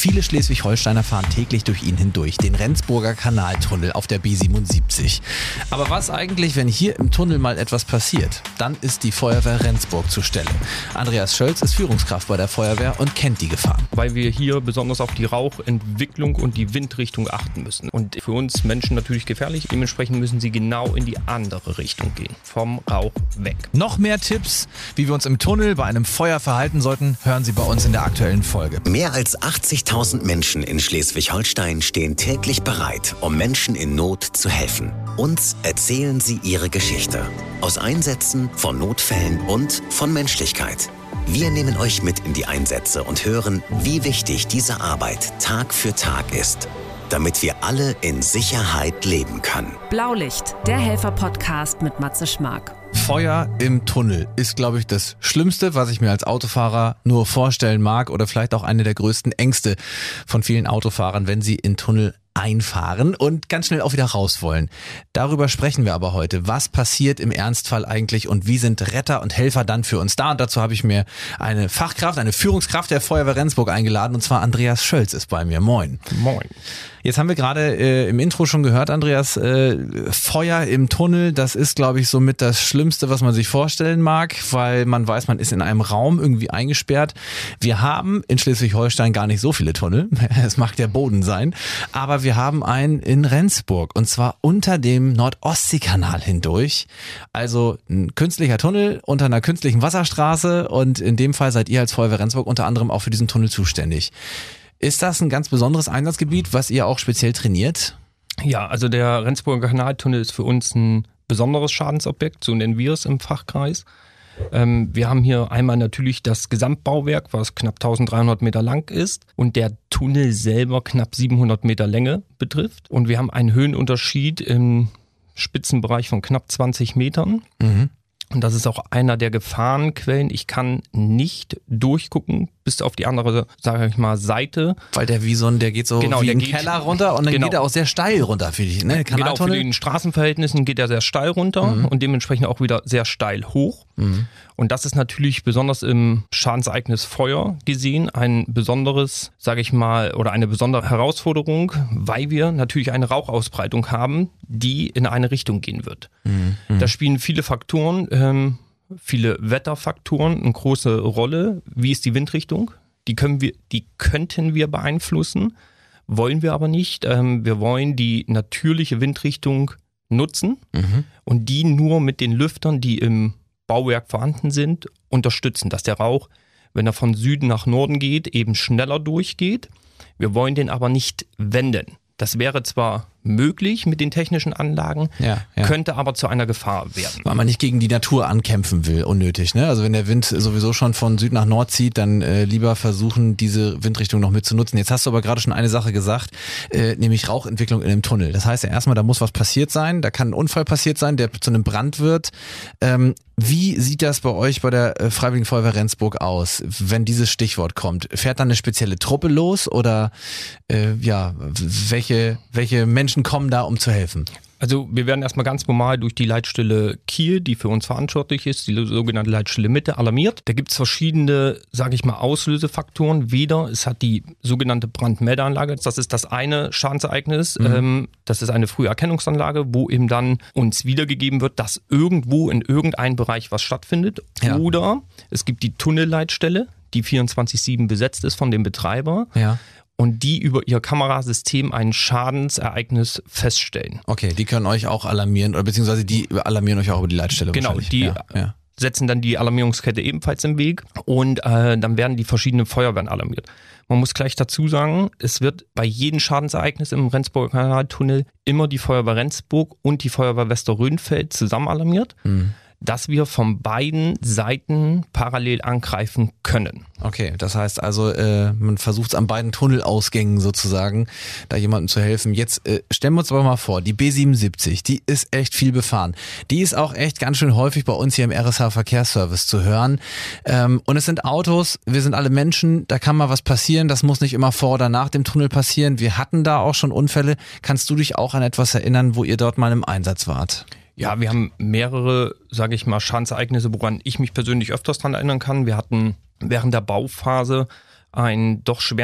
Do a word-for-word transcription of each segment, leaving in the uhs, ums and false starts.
Viele Schleswig-Holsteiner fahren täglich durch ihn hindurch, den Rendsburger Kanaltunnel auf der B siebenundsiebzig. Aber was eigentlich, wenn hier im Tunnel mal etwas passiert? Dann ist die Feuerwehr Rendsburg zur Stelle. Andreas Schölz ist Führungskraft bei der Feuerwehr und kennt die Gefahr. Weil wir hier besonders auf die Rauchentwicklung und die Windrichtung achten müssen. Und für uns Menschen natürlich gefährlich. Dementsprechend müssen sie genau in die andere Richtung gehen. Vom Rauch weg. Noch mehr Tipps, wie wir uns im Tunnel bei einem Feuer verhalten sollten, hören Sie bei uns in der aktuellen Folge. Mehr als achtzigtausend Menschen in Schleswig-Holstein stehen täglich bereit, um Menschen in Not zu helfen. Uns erzählen sie ihre Geschichte. Aus Einsätzen, von Notfällen und von Menschlichkeit. Wir nehmen euch mit in die Einsätze und hören, wie wichtig diese Arbeit Tag für Tag ist, damit wir alle in Sicherheit leben können. Blaulicht, der Helfer-Podcast mit Matze Schmark. Feuer im Tunnel ist, glaube ich, das Schlimmste, was ich mir als Autofahrer nur vorstellen mag oder vielleicht auch eine der größten Ängste von vielen Autofahrern, wenn sie in Tunnel einfahren und ganz schnell auch wieder raus wollen. Darüber sprechen wir aber heute. Was passiert im Ernstfall eigentlich und wie sind Retter und Helfer dann für uns da? Und dazu habe ich mir eine Fachkraft, eine Führungskraft der Feuerwehr Rendsburg eingeladen und zwar Andreas Schölz ist bei mir. Moin. Moin. Jetzt haben wir gerade äh, im Intro schon gehört, Andreas, äh, Feuer im Tunnel, das ist, glaube ich, somit das Schlimmste, was man sich vorstellen mag, weil man weiß, man ist in einem Raum irgendwie eingesperrt. Wir haben in Schleswig-Holstein gar nicht so viele Tunnel, es mag der Boden sein, aber wir haben einen in Rendsburg und zwar unter dem Nordostseekanal hindurch. Also ein künstlicher Tunnel unter einer künstlichen Wasserstraße und in dem Fall seid ihr als Feuerwehr Rendsburg unter anderem auch für diesen Tunnel zuständig. Ist das ein ganz besonderes Einsatzgebiet, was ihr auch speziell trainiert? Ja, also der Rendsburger Kanaltunnel ist für uns ein besonderes Schadensobjekt, so nennen wir es im Fachkreis. Ähm, wir haben hier einmal natürlich das Gesamtbauwerk, was knapp dreizehnhundert Meter lang ist und der Tunnel selber knapp siebenhundert Meter Länge betrifft. Und wir haben einen Höhenunterschied im Spitzenbereich von knapp zwanzig Metern. Mhm. Und das ist auch einer der Gefahrenquellen. Ich kann nicht durchgucken bis auf die andere, sage ich mal, Seite. Weil der wie so ein, der geht so genau, wie der ein geht, Keller runter und dann genau. geht er auch sehr steil runter für die, ne? Genau, für den Straßenverhältnissen geht er sehr steil runter mhm. und dementsprechend auch wieder sehr steil hoch. Mhm. Und das ist natürlich besonders im Schadensereignis Feuer gesehen ein besonderes, sage ich mal, oder eine besondere Herausforderung, weil wir natürlich eine Rauchausbreitung haben, die in eine Richtung gehen wird. Mhm. Da spielen viele Faktoren, ähm, viele Wetterfaktoren eine große Rolle. Wie ist die Windrichtung? Die können wir, die könnten wir beeinflussen, wollen wir aber nicht. Ähm, wir wollen die natürliche Windrichtung nutzen mhm. und die nur mit den Lüftern, die im Bauwerk vorhanden sind, unterstützen, dass der Rauch, wenn er von Süden nach Norden geht, eben schneller durchgeht. Wir wollen den aber nicht wenden. Das wäre zwar möglich mit den technischen Anlagen, ja, ja. könnte aber zu einer Gefahr werden. Weil man nicht gegen die Natur ankämpfen will, unnötig. Ne? Also wenn der Wind sowieso schon von Süd nach Nord zieht, dann äh, lieber versuchen, diese Windrichtung noch mitzunutzen. Jetzt hast du aber gerade schon eine Sache gesagt, äh, nämlich Rauchentwicklung in einem Tunnel. Das heißt ja erstmal, da muss was passiert sein, da kann ein Unfall passiert sein, der zu einem Brand wird. Ähm, wie sieht das bei euch bei der äh, Freiwilligen Feuerwehr Rendsburg aus, wenn dieses Stichwort kommt? Fährt dann eine spezielle Truppe los oder äh, ja, welche, welche Menschen kommen da, um zu helfen? Also wir werden erstmal ganz normal durch die Leitstelle Kiel, die für uns verantwortlich ist, die sogenannte Leitstelle Mitte, alarmiert. Da gibt es verschiedene, sage ich mal, Auslösefaktoren. Weder, es hat die sogenannte Brandmeldeanlage, das ist das eine Schadensereignis, mhm. ähm, das ist eine Früherkennungsanlage, wo eben dann uns wiedergegeben wird, dass irgendwo in irgendeinem Bereich was stattfindet. Ja. Oder es gibt die Tunnelleitstelle, die vierundzwanzig sieben besetzt ist von dem Betreiber. Ja. Und die über ihr Kamerasystem ein Schadensereignis feststellen. Okay, die können euch auch alarmieren, oder beziehungsweise die alarmieren euch auch über die Leitstelle. Genau, die ja, ja. setzen dann die Alarmierungskette ebenfalls im Weg und äh, dann werden die verschiedenen Feuerwehren alarmiert. Man muss gleich dazu sagen, es wird bei jedem Schadensereignis im Rendsburger Kanaltunnel immer die Feuerwehr Rendsburg und die Feuerwehr Westerrönfeld zusammen alarmiert. Mhm. Dass wir von beiden Seiten parallel angreifen können. Okay, das heißt also, äh, man versucht es an beiden Tunnelausgängen sozusagen, da jemandem zu helfen. Jetzt äh, stellen wir uns aber mal vor, die B siebenundsiebzig, die ist echt viel befahren. Die ist auch echt ganz schön häufig bei uns hier im R S H-Verkehrsservice zu hören. Ähm, und es sind Autos, wir sind alle Menschen, da kann mal was passieren, das muss nicht immer vor oder nach dem Tunnel passieren. Wir hatten da auch schon Unfälle. Kannst du dich auch an etwas erinnern, wo ihr dort mal im Einsatz wart? Ja, wir haben mehrere, sage ich mal, Schadensereignisse, woran ich mich persönlich öfters dran erinnern kann. Wir hatten während der Bauphase einen doch schweren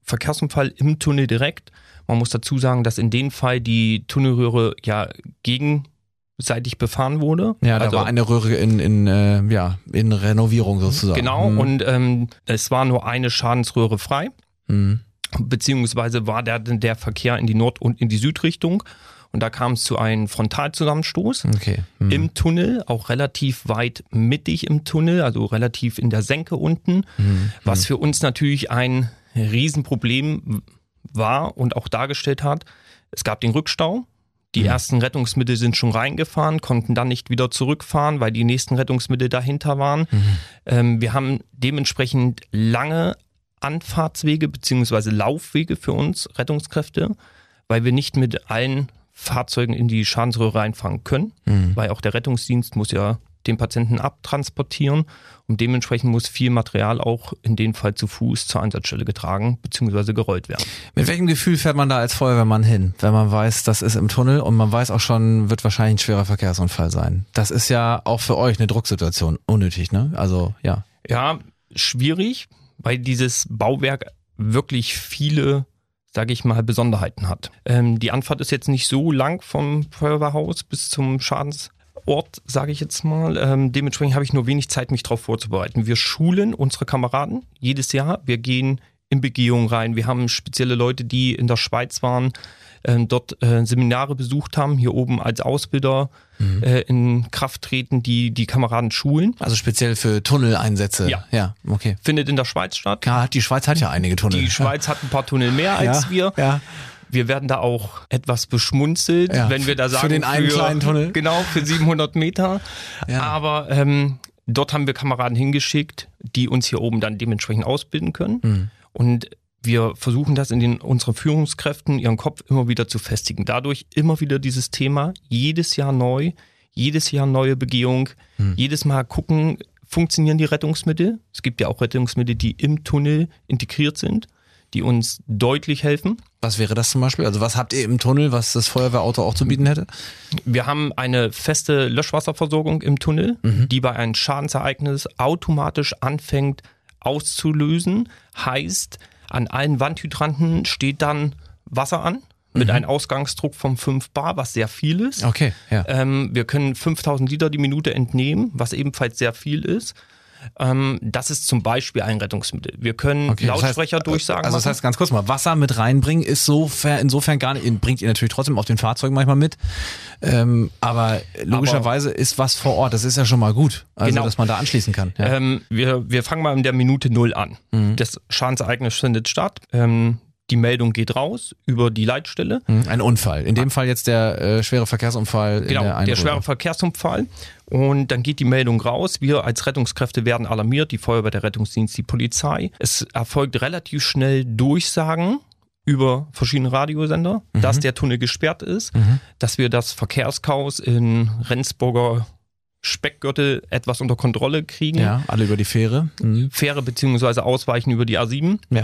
Verkehrsunfall im Tunnel direkt. Man muss dazu sagen, dass in dem Fall die Tunnelröhre ja gegenseitig befahren wurde. Ja, da also, war eine Röhre in, in, äh, ja, in Renovierung sozusagen. Genau, mhm. und ähm, es war nur eine Schadensröhre frei, mhm. beziehungsweise war der, der Verkehr in die Nord- und in die Südrichtung. Und da kam es zu einem Frontalzusammenstoß okay. mhm. im Tunnel, auch relativ weit mittig im Tunnel, also relativ in der Senke unten, Mhm. was für uns natürlich ein Riesenproblem war und auch dargestellt hat. Es gab den Rückstau. Die mhm. ersten Rettungsmittel sind schon reingefahren, konnten dann nicht wieder zurückfahren, weil die nächsten Rettungsmittel dahinter waren. Mhm. Ähm, wir haben dementsprechend lange Anfahrtswege bzw. Laufwege für uns Rettungskräfte, weil wir nicht mit allen Fahrzeugen in die Schadensröhre reinfahren können, mhm. weil auch der Rettungsdienst muss ja den Patienten abtransportieren und dementsprechend muss viel Material auch in dem Fall zu Fuß zur Einsatzstelle getragen bzw. gerollt werden. Mit welchem Gefühl fährt man da als Feuerwehrmann hin, wenn man weiß, das ist im Tunnel und man weiß auch schon, wird wahrscheinlich ein schwerer Verkehrsunfall sein? Das ist ja auch für euch eine Drucksituation, unnötig, ne? Also, ja. Ja, schwierig, weil dieses Bauwerk wirklich viele, sage ich mal, Besonderheiten hat. Ähm, die Anfahrt ist jetzt nicht so lang vom Feuerwehrhaus bis zum Schadensort, sage ich jetzt mal. Ähm, dementsprechend habe ich nur wenig Zeit, mich darauf vorzubereiten. Wir schulen unsere Kameraden jedes Jahr. Wir gehen in Begehungen rein. Wir haben spezielle Leute, die in der Schweiz waren, äh, dort äh, Seminare besucht haben, hier oben als Ausbilder mhm. äh, in Kraft treten, die die Kameraden schulen. Also speziell für Tunneleinsätze? Ja. Ja, okay. Findet in der Schweiz statt. Ja, die Schweiz hat ja einige Tunnel. Die Schweiz hat ein paar Tunnel mehr als ja, wir. Ja. Wir werden da auch etwas beschmunzelt, Ja, wenn wir da sagen, für den einen für, kleinen Tunnel. Genau, für siebenhundert Meter. Ja. Aber ähm, dort haben wir Kameraden hingeschickt, die uns hier oben dann dementsprechend ausbilden können. Mhm. Und wir versuchen das in den unseren Führungskräften, ihren Kopf immer wieder zu festigen. Dadurch immer wieder dieses Thema, jedes Jahr neu, jedes Jahr neue Begehung, mhm. jedes Mal gucken, funktionieren die Rettungsmittel. Es gibt ja auch Rettungsmittel, die im Tunnel integriert sind, die uns deutlich helfen. Was wäre das zum Beispiel? Also was habt ihr im Tunnel, was das Feuerwehrauto auch zu bieten hätte? Wir haben eine feste Löschwasserversorgung im Tunnel, mhm. die bei einem Schadensereignis automatisch anfängt auszulösen. Heißt, an allen Wandhydranten steht dann Wasser an mit mhm. einem Ausgangsdruck von fünf Bar, was sehr viel ist. Okay, ja. Ähm, wir können fünftausend Liter die Minute entnehmen, was ebenfalls sehr viel ist. Ähm, das ist zum Beispiel ein Rettungsmittel. Wir können okay, Lautsprecher das heißt, durchsagen. Also das heißt ganz kurz mal, Wasser mit reinbringen ist so insofern gar nicht, bringt ihr natürlich trotzdem auf den Fahrzeugen manchmal mit, ähm, aber logischerweise aber, ist was vor Ort, das ist ja schon mal gut, also genau. dass man da anschließen kann. Ja. Ähm, wir, wir fangen mal in der Minute null an. Mhm. Das Schadensereignis findet statt. Ähm, Die Meldung geht raus über die Leitstelle. Ein Unfall. In dem Fall jetzt der äh, schwere Verkehrsunfall. Genau, in der, der schwere Verkehrsunfall. Und dann geht die Meldung raus. Wir als Rettungskräfte werden alarmiert. Die Feuerwehr, der Rettungsdienst, die Polizei. Es erfolgt relativ schnell Durchsagen über verschiedene Radiosender, mhm. dass der Tunnel gesperrt ist, mhm. dass wir das Verkehrschaos in Rendsburger Speckgürtel etwas unter Kontrolle kriegen. Ja, alle über die Fähre. Mhm. Fähre beziehungsweise ausweichen über die A sieben. Ja.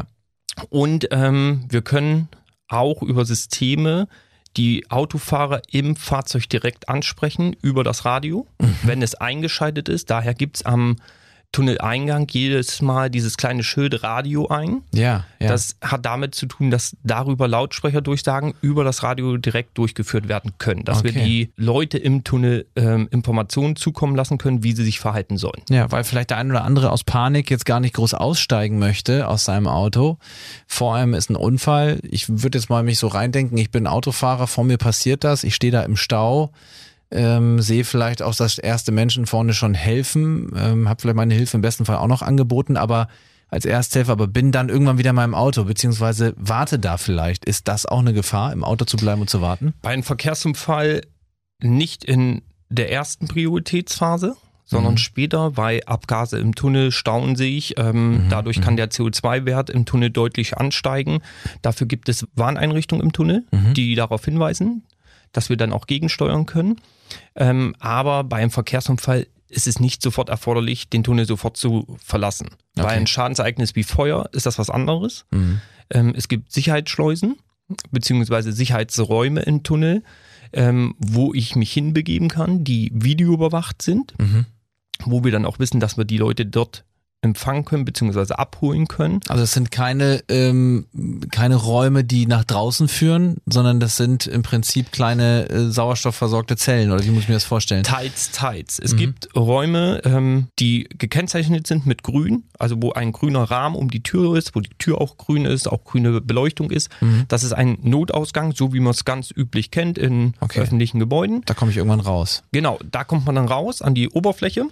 Und ähm, wir können auch über Systeme die Autofahrer im Fahrzeug direkt ansprechen, über das Radio, mhm. wenn es eingeschaltet ist. Daher gibt es am Tunneleingang jedes Mal dieses kleine Schild Radio ein. Ja, ja. Das hat damit zu tun, dass darüber Lautsprecherdurchsagen über das Radio direkt durchgeführt werden können. Dass okay. wir die Leute im Tunnel ähm, Informationen zukommen lassen können, wie sie sich verhalten sollen. Ja, weil vielleicht der ein oder andere aus Panik jetzt gar nicht groß aussteigen möchte aus seinem Auto. Vor allem ist ein Unfall. Ich würde jetzt mal mich so reindenken, ich bin Autofahrer, vor mir passiert das, ich stehe da im Stau. Ähm, sehe vielleicht auch, dass erste Menschen vorne schon helfen, ähm, habe vielleicht meine Hilfe im besten Fall auch noch angeboten, aber als Ersthelfer, aber bin dann irgendwann wieder in meinem Auto, beziehungsweise warte da vielleicht. Ist das auch eine Gefahr, im Auto zu bleiben und zu warten? Bei einem Verkehrsunfall nicht in der ersten Prioritätsphase, sondern mhm. später, weil Abgase im Tunnel stauen sich. Ähm, mhm. Dadurch kann der C O zwei Wert im Tunnel deutlich ansteigen. Dafür gibt es Warneinrichtungen im Tunnel, mhm. die darauf hinweisen, dass wir dann auch gegensteuern können. Ähm, aber bei einem Verkehrsunfall ist es nicht sofort erforderlich, den Tunnel sofort zu verlassen. Okay. Bei einem Schadensereignis wie Feuer ist das was anderes. Mhm. Ähm, es gibt Sicherheitsschleusen beziehungsweise Sicherheitsräume im Tunnel, ähm, wo ich mich hinbegeben kann, die videoüberwacht sind, mhm. wo wir dann auch wissen, dass wir die Leute dort empfangen können bzw. abholen können. Also es sind keine, ähm, keine Räume, die nach draußen führen, sondern das sind im Prinzip kleine äh, sauerstoffversorgte Zellen, oder wie muss ich mir das vorstellen? Teils, teils. Es mhm. gibt Räume, ähm, die gekennzeichnet sind mit grün, also wo ein grüner Rahmen um die Tür ist, wo die Tür auch grün ist, auch grüne Beleuchtung ist. Mhm. Das ist ein Notausgang, so wie man es ganz üblich kennt in okay. öffentlichen Gebäuden. Da komme ich irgendwann raus. Genau, da kommt man dann raus an die Oberfläche.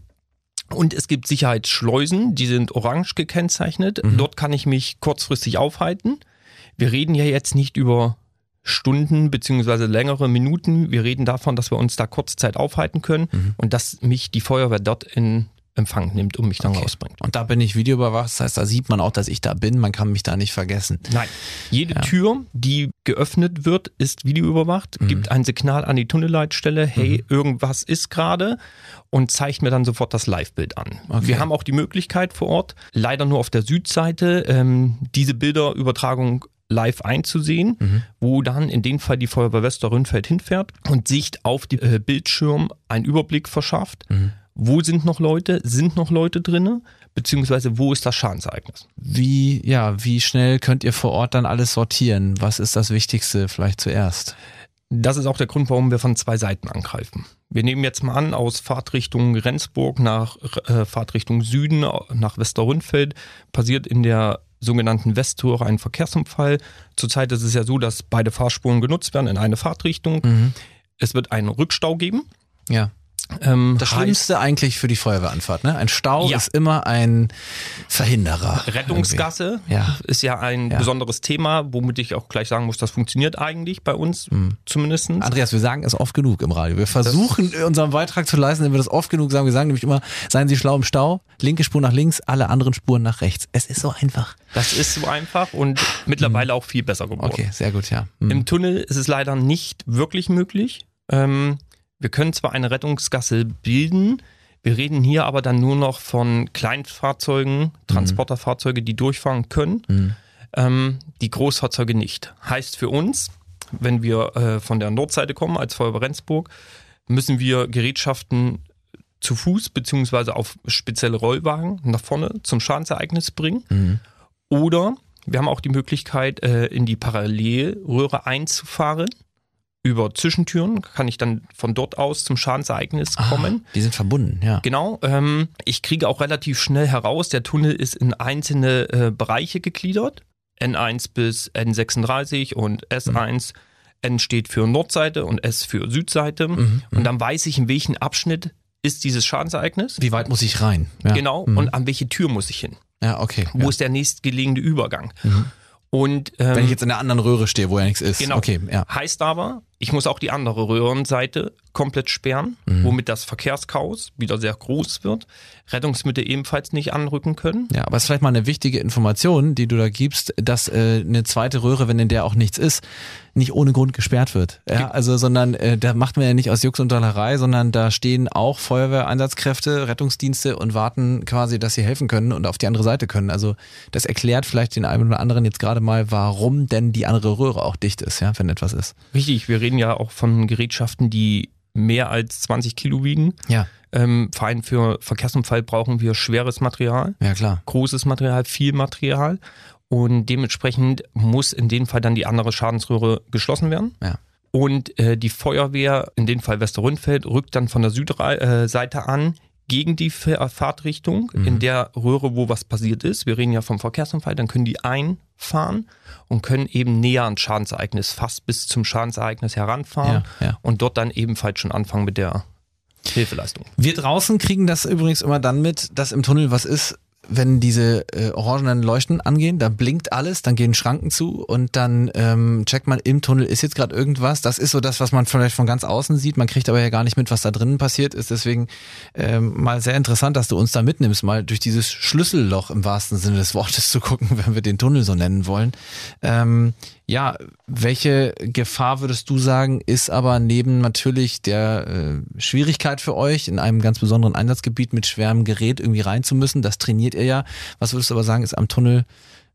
Und es gibt Sicherheitsschleusen, die sind orange gekennzeichnet. Mhm. Dort kann ich mich kurzfristig aufhalten. Wir reden ja jetzt nicht über Stunden beziehungsweise längere Minuten. Wir reden davon, dass wir uns da Kurzzeit aufhalten können mhm. und dass mich die Feuerwehr dort in Empfang nimmt und mich dann okay. rausbringt. Und da bin ich videoüberwacht, das heißt, da sieht man auch, dass ich da bin, man kann mich da nicht vergessen. Nein, jede ja. Tür, die geöffnet wird, ist videoüberwacht, mhm. gibt ein Signal an die Tunnelleitstelle, hey, mhm. irgendwas ist gerade und zeigt mir dann sofort das Live-Bild an. Okay. Wir haben auch die Möglichkeit vor Ort, leider nur auf der Südseite, ähm, diese Bilderübertragung live einzusehen, mhm. wo dann in dem Fall die Feuerwehr Westerrönfeld hinfährt und sich auf die äh, Bildschirm einen Überblick verschafft. Mhm. Wo sind noch Leute? Sind noch Leute drin? Beziehungsweise wo ist das Schadensereignis? Wie, ja, wie schnell könnt ihr vor Ort dann alles sortieren? Was ist das Wichtigste vielleicht zuerst? Das ist auch der Grund, warum wir von zwei Seiten angreifen. Wir nehmen jetzt mal an, aus Fahrtrichtung Rendsburg nach äh, Fahrtrichtung Süden, nach Westerrönfeld, passiert in der sogenannten Westtore ein Verkehrsunfall. Zurzeit ist es ja so, dass beide Fahrspuren genutzt werden in eine Fahrtrichtung. Mhm. Es wird einen Rückstau geben. Ja. Ähm, das Schlimmste eigentlich für die Feuerwehranfahrt, ne? Ein Stau ja. ist immer ein Verhinderer. Rettungsgasse ja. ist ja ein ja. besonderes Thema, womit ich auch gleich sagen muss, das funktioniert eigentlich bei uns mhm. zumindest. Andreas, wir sagen es oft genug im Radio. Wir versuchen das unseren Beitrag zu leisten, wenn wir das oft genug sagen. Wir sagen nämlich immer, seien Sie schlau im Stau, linke Spur nach links, alle anderen Spuren nach rechts. Es ist so einfach. Das ist so einfach und mittlerweile mhm. auch viel besser geworden. Okay, sehr gut, ja. Mhm. Im Tunnel ist es leider nicht wirklich möglich. Ähm, Wir können zwar eine Rettungsgasse bilden, wir reden hier aber dann nur noch von Kleinfahrzeugen, Transporterfahrzeuge, die durchfahren können, mhm. ähm, die Großfahrzeuge nicht. Heißt für uns, wenn wir äh, von der Nordseite kommen als Feuerwehr Rendsburg, müssen wir Gerätschaften zu Fuß beziehungsweise auf spezielle Rollwagen nach vorne zum Schadensereignis bringen. Mhm. Oder wir haben auch die Möglichkeit, äh, in die Parallelröhre einzufahren. Über Zwischentüren kann ich dann von dort aus zum Schadensereignis kommen. Ah, die sind verbunden, ja. Genau. Ähm, ich kriege auch relativ schnell heraus, der Tunnel ist in einzelne äh, Bereiche gegliedert. N eins bis N sechsunddreißig und S eins. Mhm. N steht für Nordseite und S für Südseite. Mhm. Und dann weiß ich, in welchem Abschnitt ist dieses Schadensereignis. Wie weit muss ich rein? Ja. Genau. Mhm. Und an welche Tür muss ich hin? Ja, okay. Wo ja. ist der nächstgelegene Übergang? Mhm. Und, ähm, wenn ich jetzt in der anderen Röhre stehe, wo ja nichts ist. Genau. Okay, ja. Heißt aber, ich muss auch die andere Röhrenseite komplett sperren, mhm. womit das Verkehrschaos wieder sehr groß wird. Rettungsmittel ebenfalls nicht anrücken können. Ja, aber es ist vielleicht mal eine wichtige Information, die du da gibst, dass äh, eine zweite Röhre, wenn in der auch nichts ist, nicht ohne Grund gesperrt wird. Ja, also, sondern äh, da macht man ja nicht aus Jux und Dollerei, sondern da stehen auch Feuerwehreinsatzkräfte, Rettungsdienste und warten quasi, dass sie helfen können und auf die andere Seite können. Also das erklärt vielleicht den einen oder anderen jetzt gerade mal, warum denn die andere Röhre auch dicht ist, ja, wenn etwas ist. Richtig, wir reden ja auch von Gerätschaften, die mehr als zwanzig Kilo wiegen. Ja. Ähm, vor allem für Verkehrsunfall brauchen wir schweres Material. Ja, klar. Großes Material, viel Material. Und dementsprechend muss in dem Fall dann die andere Schadensröhre geschlossen werden. Ja. Und äh, die Feuerwehr, in dem Fall Westerrönfeld, rückt dann von der Südseite äh, an gegen die Fahrtrichtung, mhm. in der Röhre, wo was passiert ist. Wir reden ja vom Verkehrsunfall, dann können die einfahren und können eben näher ans Schadensereignis, fast bis zum Schadensereignis heranfahren ja, ja. und dort dann ebenfalls schon anfangen mit der Hilfeleistung. Wir draußen kriegen das übrigens immer dann mit, dass im Tunnel was ist, wenn diese äh, orangenen Leuchten angehen, da blinkt alles, dann gehen Schranken zu und dann ähm, checkt man, im Tunnel ist jetzt gerade irgendwas. Das ist so das, was man vielleicht von ganz außen sieht. Man kriegt aber ja gar nicht mit, was da drinnen passiert ist. Deswegen ähm, mal sehr interessant, dass du uns da mitnimmst, mal durch dieses Schlüsselloch im wahrsten Sinne des Wortes zu gucken, wenn wir den Tunnel so nennen wollen. Ähm, ja, welche Gefahr würdest du sagen, ist aber neben natürlich der äh, Schwierigkeit für euch, in einem ganz besonderen Einsatzgebiet mit schwerem Gerät irgendwie rein zu müssen, das trainiert ihr ja. Was würdest du aber sagen, ist am Tunnel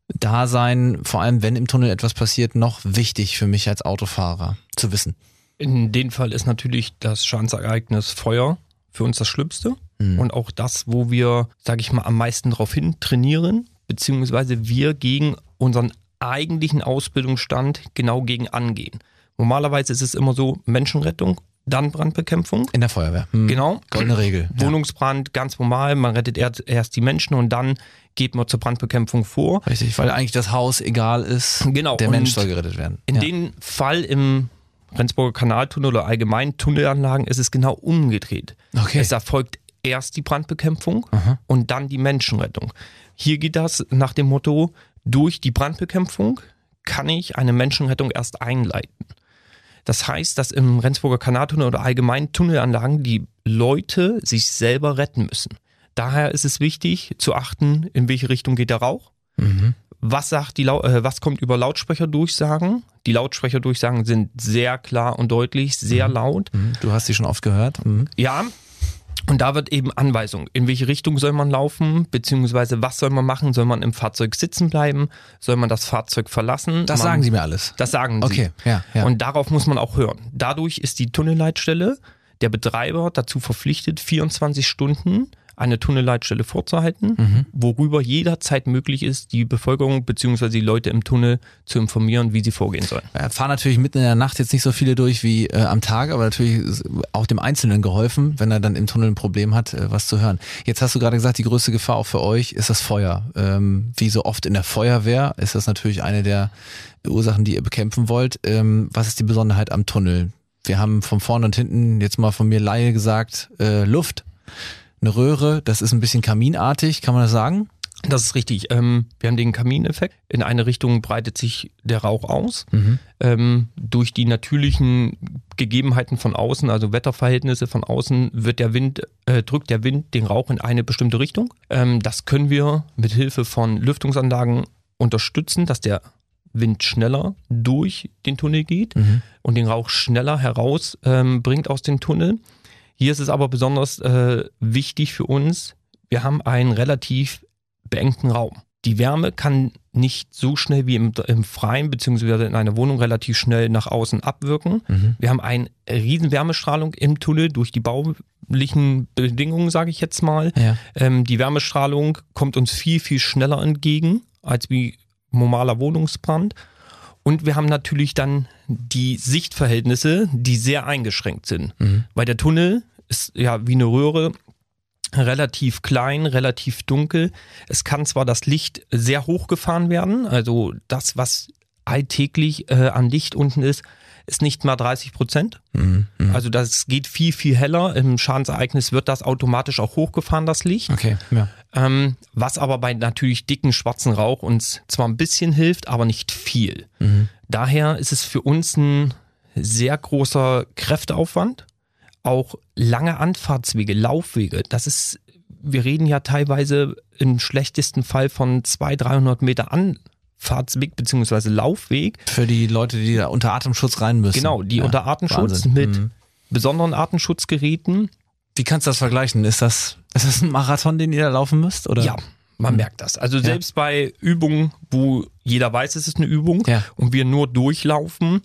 Dasein, vor allem wenn im Tunnel etwas passiert, noch wichtig für mich als Autofahrer zu wissen? In dem Fall ist natürlich das Schadensereignis Feuer für uns das Schlimmste. mhm. und auch das, wo wir, sage ich mal, am meisten drauf hin trainieren, beziehungsweise wir gegen unseren eigentlichen Ausbildungsstand genau gegen angehen. Normalerweise ist es immer so, Menschenrettung, dann Brandbekämpfung. In der Feuerwehr. Hm. Genau. Goldene Regel. Wohnungsbrand, ganz normal. Man rettet erst die Menschen und dann geht man zur Brandbekämpfung vor. Richtig, weil eigentlich das Haus egal ist. Genau. Der und Mensch soll gerettet werden. In ja. dem Fall im Rendsburger Kanaltunnel oder allgemein Tunnelanlagen ist es genau umgedreht. Okay. Es erfolgt erst die Brandbekämpfung Aha. und dann die Menschenrettung. Hier geht das nach dem Motto, durch die Brandbekämpfung kann ich eine Menschenrettung erst einleiten. Das heißt, dass im Rendsburger Kanaltunnel oder allgemein Tunnelanlagen die Leute sich selber retten müssen. Daher ist es wichtig zu achten, in welche Richtung geht der Rauch. Mhm. Was sagt die, äh, was kommt über Lautsprecherdurchsagen? Die Lautsprecherdurchsagen sind sehr klar und deutlich, sehr mhm. laut. Mhm. Du hast sie schon oft gehört. Mhm. Ja. Und da wird eben Anweisung, in welche Richtung soll man laufen, beziehungsweise was soll man machen? Soll man im Fahrzeug sitzen bleiben? Soll man das Fahrzeug verlassen? Das man, sagen sie mir alles. Das sagen sie. Okay, ja, ja. Und darauf muss man auch hören. Dadurch ist die Tunnelleitstelle, der Betreiber, dazu verpflichtet, vierundzwanzig Stunden eine Tunnelleitstelle vorzuhalten, mhm. worüber jederzeit möglich ist, die Bevölkerung bzw. die Leute im Tunnel zu informieren, wie sie vorgehen sollen. Ja, fahren natürlich mitten in der Nacht jetzt nicht so viele durch wie äh, am Tag, aber natürlich ist auch dem Einzelnen geholfen, wenn er dann im Tunnel ein Problem hat, äh, was zu hören. Jetzt hast du gerade gesagt, die größte Gefahr auch für euch ist das Feuer. Ähm, wie so oft in der Feuerwehr ist das natürlich eine der Ursachen, die ihr bekämpfen wollt. Ähm, was ist die Besonderheit am Tunnel? Wir haben von vorne und hinten, jetzt mal von mir Laie gesagt, äh, Luft. Eine Röhre, das ist ein bisschen kaminartig, kann man das sagen? Das ist richtig. Ähm, wir haben den Kamineffekt. In eine Richtung breitet sich der Rauch aus. Mhm. Ähm, durch die natürlichen Gegebenheiten von außen, also Wetterverhältnisse von außen, wird der Wind, äh, drückt der Wind den Rauch in eine bestimmte Richtung. Ähm, das können wir mit Hilfe von Lüftungsanlagen unterstützen, dass der Wind schneller durch den Tunnel geht mhm. und den Rauch schneller heraus ähm, bringt aus dem Tunnel. Hier ist es aber besonders äh, wichtig für uns, wir haben einen relativ beengten Raum. Die Wärme kann nicht so schnell wie im, im Freien bzw. in einer Wohnung relativ schnell nach außen abwirken. Mhm. Wir haben eine riesen Wärmestrahlung im Tunnel durch die baulichen Bedingungen, sage ich jetzt mal. Ja. Ähm, die Wärmestrahlung kommt uns viel, viel schneller entgegen als wie normaler Wohnungsbrand. Und wir haben natürlich dann die Sichtverhältnisse, die sehr eingeschränkt sind. Mhm. Weil der Tunnel ist ja wie eine Röhre, relativ klein, relativ dunkel. Es kann zwar das Licht sehr hoch gefahren werden, also das, was alltäglich äh, an Licht unten ist, ist nicht mal dreißig Prozent. Mhm. Also das geht viel, viel heller. Im Schadensereignis wird das automatisch auch hochgefahren, das Licht. Okay, ja. Ähm, was aber bei natürlich dicken schwarzen Rauch uns zwar ein bisschen hilft, aber nicht viel. Mhm. Daher ist es für uns ein sehr großer Kräfteaufwand. Auch lange Anfahrtswege, Laufwege. Das ist, wir reden ja teilweise im schlechtesten Fall von zweihundert, dreihundert Meter Anfahrtsweg bzw. Laufweg. Für die Leute, die da unter Atemschutz rein müssen. Genau, die ja, unter Atemschutz Wahnsinn. mit mhm. besonderen Atemschutzgeräten. Wie kannst du das vergleichen? Ist das, ist das ein Marathon, den ihr da laufen müsst? Oder? Ja, man mhm. merkt das. Also selbst ja. bei Übungen, wo jeder weiß, es ist eine Übung ja. und wir nur durchlaufen,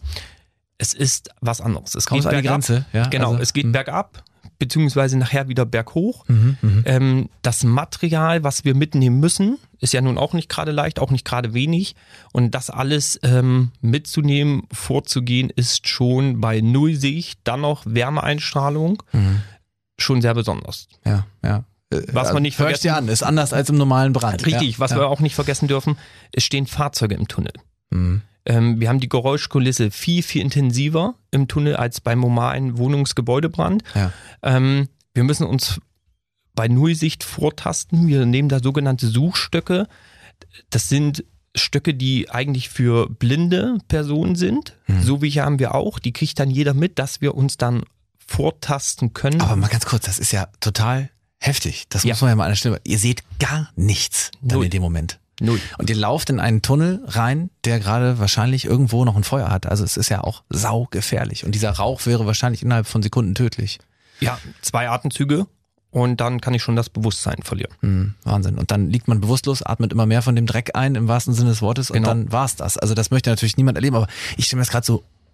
es ist was anderes. Es Kommt geht an die bergab. Grenze. Ja, genau, also, es geht mh. bergab, beziehungsweise nachher wieder berghoch. Mhm, mh. ähm, das Material, was wir mitnehmen müssen, ist ja nun auch nicht gerade leicht, auch nicht gerade wenig. Und das alles ähm, mitzunehmen, vorzugehen, ist schon bei Nullsicht, dann noch Wärmeeinstrahlung, mhm. schon sehr besonders. Ja, ja. Was also, man nicht vergessen, dir an, ist anders als im normalen Brand. Richtig, ja, was ja. wir auch nicht vergessen dürfen, es stehen Fahrzeuge im Tunnel. Mhm. Ähm, wir haben die Geräuschkulisse viel, viel intensiver im Tunnel als beim normalen Wohnungsgebäudebrand. Ja. Ähm, wir müssen uns bei Nullsicht vortasten. Wir nehmen da sogenannte Suchstöcke. Das sind Stöcke, die eigentlich für blinde Personen sind. Mhm. So wie hier haben wir auch. Die kriegt dann jeder mit, dass wir uns dann vortasten können. Aber mal ganz kurz, das ist ja total heftig. Das ja. muss man ja mal an der Stelle. Ihr seht gar nichts dann Null. in dem Moment. Null. Und ihr lauft in einen Tunnel rein, der gerade wahrscheinlich irgendwo noch ein Feuer hat. Also es ist ja auch saugefährlich. Und dieser Rauch wäre wahrscheinlich innerhalb von Sekunden tödlich. Ja, zwei Atemzüge und dann kann ich schon das Bewusstsein verlieren. Mhm, Wahnsinn. Und dann liegt man bewusstlos, atmet immer mehr von dem Dreck ein, im wahrsten Sinne des Wortes. Und genau. dann war's das. Also das möchte natürlich niemand erleben. Aber ich stelle mir das gerade so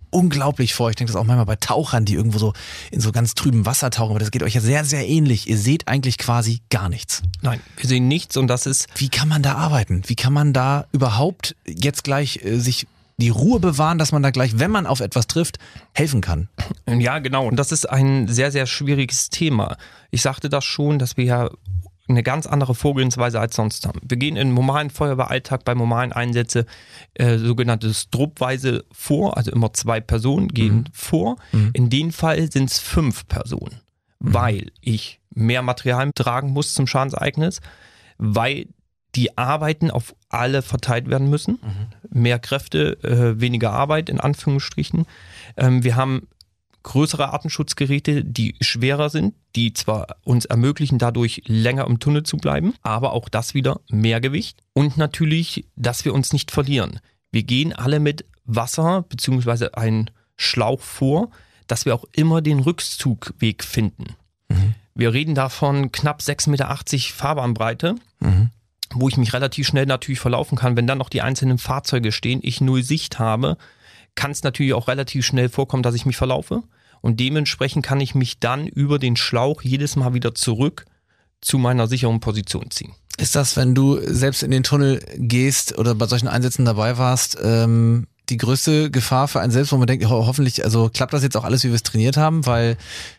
unglaublich feucht. Ich denke das auch manchmal bei Tauchern, die irgendwo so in so ganz trüben Wasser tauchen, aber das geht euch ja sehr, sehr ähnlich. Ihr seht eigentlich quasi gar nichts. Nein, wir sehen nichts und das ist... Wie kann man da arbeiten? Wie kann man da überhaupt jetzt gleich äh, sich die Ruhe bewahren, dass man da gleich, wenn man auf etwas trifft, helfen kann? Ja, genau. Und das ist ein sehr, sehr schwieriges Thema. Ich sagte das schon, dass wir ja eine ganz andere Vorgehensweise als sonst haben. Wir gehen in normalen Feuerwehralltag bei normalen Einsätzen äh, sogenanntes Truppweise vor, also immer zwei Personen gehen mhm. vor. Mhm. In dem Fall sind es fünf Personen, mhm. weil ich mehr Material tragen muss zum Schadensereignis, weil die Arbeiten auf alle verteilt werden müssen. Mhm. Mehr Kräfte, äh, weniger Arbeit in Anführungsstrichen. Ähm, wir haben größere Atemschutzgeräte, die schwerer sind, die zwar uns ermöglichen, dadurch länger im Tunnel zu bleiben, aber auch das wieder mehr Gewicht. Und natürlich, dass wir uns nicht verlieren. Wir gehen alle mit Wasser bzw. einen Schlauch vor, dass wir auch immer den Rückzugweg finden. Mhm. Wir reden davon knapp sechs Komma achtzig Meter Fahrbahnbreite. Mhm. Wo ich mich relativ schnell natürlich verlaufen kann. Wenn dann noch die einzelnen Fahrzeuge stehen, ich null Sicht habe, kann es natürlich auch relativ schnell vorkommen, dass ich mich verlaufe. Und dementsprechend kann ich mich dann über den Schlauch jedes Mal wieder zurück zu meiner sicheren Position ziehen. Ist das, wenn du selbst in den Tunnel gehst oder bei solchen Einsätzen dabei warst, ähm, die größte Gefahr für einen selbst, wo man denkt, ho- hoffentlich, also klappt das jetzt auch alles, wie wir es trainiert haben, weil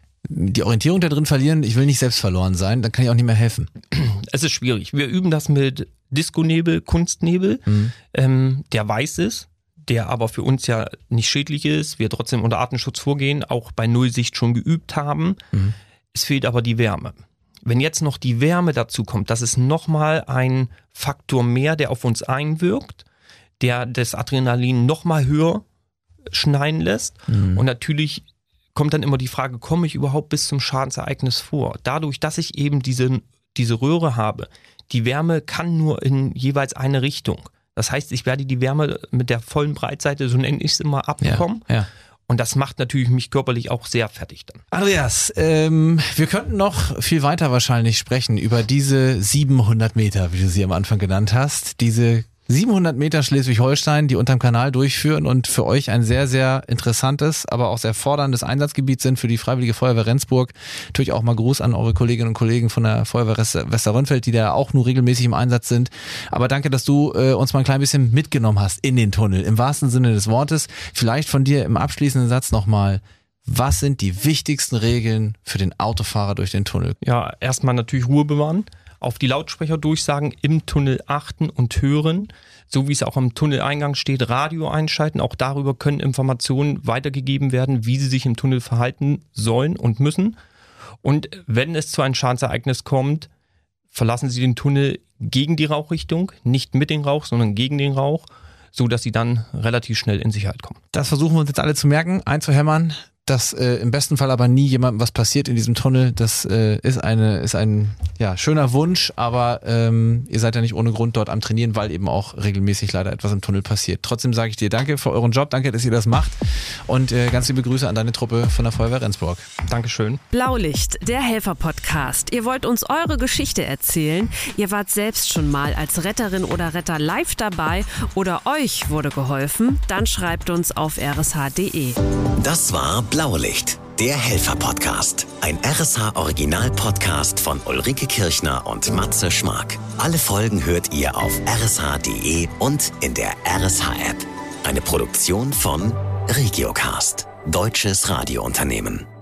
die Orientierung da drin verlieren, ich will nicht selbst verloren sein, dann kann ich auch nicht mehr helfen. Es ist schwierig. Wir üben das mit Disco-Nebel, Kunstnebel, mhm. ähm, der weiß ist, der aber für uns ja nicht schädlich ist, wir trotzdem unter Atemschutz vorgehen, auch bei Nullsicht schon geübt haben. Mhm. Es fehlt aber die Wärme. Wenn jetzt noch die Wärme dazu kommt, das ist nochmal ein Faktor mehr, der auf uns einwirkt, der das Adrenalin nochmal höher schneiden lässt mhm. und natürlich kommt dann immer die Frage, komme ich überhaupt bis zum Schadensereignis vor? Dadurch, dass ich eben diese, diese Röhre habe, die Wärme kann nur in jeweils eine Richtung. Das heißt, ich werde die Wärme mit der vollen Breitseite, so nenne ich es immer, abbekommen. Ja, ja. Und das macht natürlich mich körperlich auch sehr fertig dann. Andreas, ähm, wir könnten noch viel weiter wahrscheinlich sprechen über diese siebenhundert Meter, wie du sie am Anfang genannt hast. Diese siebenhundert Meter Schleswig-Holstein, die unterm Kanal durchführen und für euch ein sehr, sehr interessantes, aber auch sehr forderndes Einsatzgebiet sind für die Freiwillige Feuerwehr Rendsburg. Natürlich auch mal Gruß an eure Kolleginnen und Kollegen von der Feuerwehr Westerrönfeld, die da auch nur regelmäßig im Einsatz sind. Aber danke, dass du äh, uns mal ein klein bisschen mitgenommen hast in den Tunnel, im wahrsten Sinne des Wortes. Vielleicht von dir im abschließenden Satz nochmal: Was sind die wichtigsten Regeln für den Autofahrer durch den Tunnel? Ja, erstmal natürlich Ruhe bewahren. Auf die Lautsprecherdurchsagen im Tunnel achten und hören, so wie es auch am Tunneleingang steht, Radio einschalten. Auch darüber können Informationen weitergegeben werden, wie sie sich im Tunnel verhalten sollen und müssen. Und wenn es zu einem Schadensereignis kommt, verlassen Sie den Tunnel gegen die Rauchrichtung, nicht mit dem Rauch, sondern gegen den Rauch, so dass Sie dann relativ schnell in Sicherheit kommen. Das versuchen wir uns jetzt alle zu merken, einzuhämmern. Dass äh, im besten Fall aber nie jemandem was passiert in diesem Tunnel, das äh, ist eine ist ein ja schöner Wunsch, aber ähm, ihr seid ja nicht ohne Grund dort am Trainieren, weil eben auch regelmäßig leider etwas im Tunnel passiert. Trotzdem sage ich dir danke für euren Job, danke, dass ihr das macht und äh, ganz liebe Grüße an deine Truppe von der Feuerwehr Rendsburg. Dankeschön. Blaulicht, der Helfer-Podcast. Ihr wollt uns eure Geschichte erzählen? Ihr wart selbst schon mal als Retterin oder Retter live dabei oder euch wurde geholfen? Dann schreibt uns auf r s h punkt d e. Das war Blaulicht, der Helfer-Podcast. Ein R S H-Original-Podcast von Ulrike Kirchner und Matze Schmark. Alle Folgen hört ihr auf r s h punkt d e und in der R S H-App. Eine Produktion von Regiocast, deutsches Radiounternehmen.